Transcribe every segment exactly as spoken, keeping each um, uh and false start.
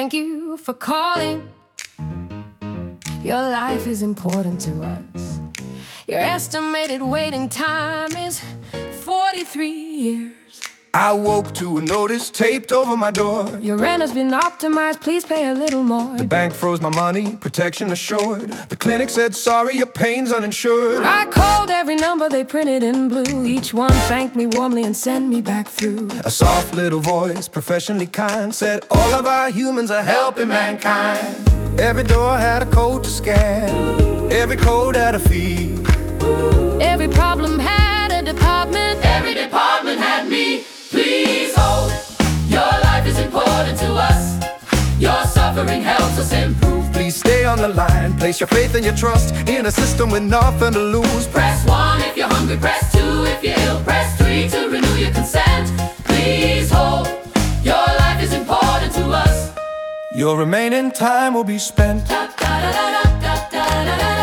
thank you for calling. Your life is important to us. Your estimated waiting time is forty-three years. I woke to a notice taped over my door. Your rent has been optimized, please pay a little more. The bank froze my money, protection assured. The clinic said, sorry, your pain's uninsured. I called every number they printed in blue. Each one thanked me warmly and sent me back through. A soft little voice, professionally kind, said, all of our humans are helping mankind. Every door had a code to scan. Every code had a fee. Every problem had a department. Every department had me. Please hold. Your life is important to us. Your suffering helps us improve. Please stay on the line. Place your faith and your trust in a system with nothing to lose. Press one if you're hungry. Press two if you're ill. Press three to renew your consent. Please hold. Your life is important to us. Your remaining time will be spent. Da, da, da, da, da, da, da, da.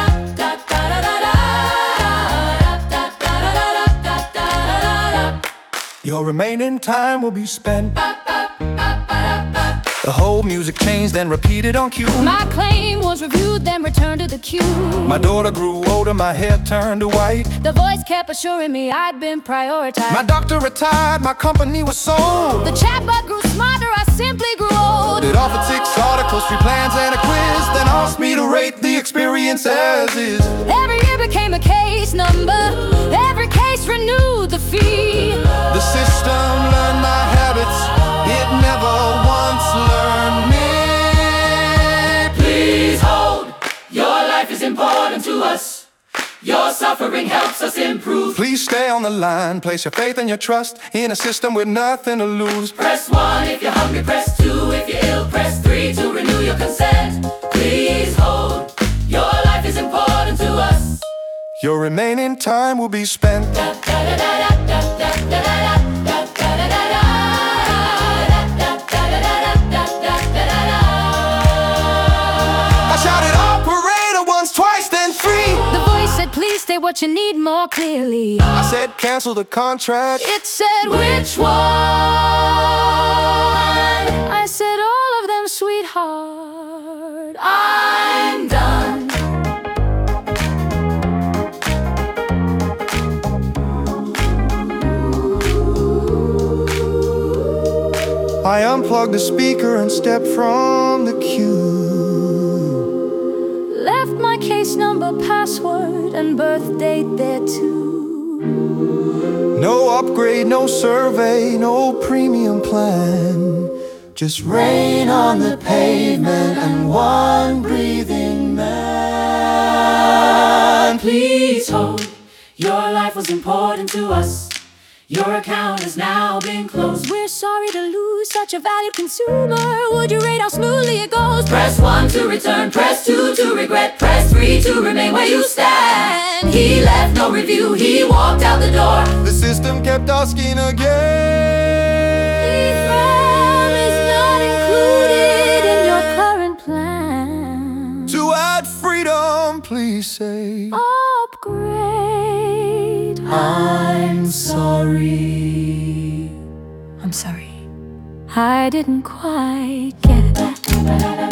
Your remaining time will be spent. The whole music changed, then repeated on cue. My claim was reviewed, then returned to the queue. My daughter grew older, my hair turned to white. The voice kept assuring me I'd been prioritized. My doctor retired, my company was sold. The chatbot grew smarter, I simply grew old. It offered six articles, three plans, and a quiz, then asked me to rate the experience as is. Every year became a case number. Every case renewed the fee. The system learned my habits. It never once learned me. Please hold. Your life is important to us. Your suffering helps us improve. Please stay on the line. Place your faith and your trust in a system with nothing to lose. Press one if you're hungry. Press two if you're ill. Press three to renew your consent. Please hold. Your life is important to us. Your remaining time will be spent. Da, da, da, da, da, da, da, da, da, da, da, da, da. I shouted operator once, twice, then three. The voice said, please say what you need more clearly. I said, cancel the contract. It said, Which one? I said, all of them, sweetheart. I'm done. I unplugged the speaker and stepped from the queue. Left my case number, password, and birth date there too. No upgrade, no survey, no premium plan. Just rain on the pavement and one breathing man. Please hold. Your life was important to us. Your account has now been closed. We're sorry to lose such a valued consumer. Would you rate how smoothly it goes? Press one to return, press two to regret, press three to remain where you stand. He left no review, he walked out the door. The system kept asking again. Ephraim is not included in your current plan. To add freedom, please say Upgrade. I'm sorry. I'm sorry. I didn't quite get it.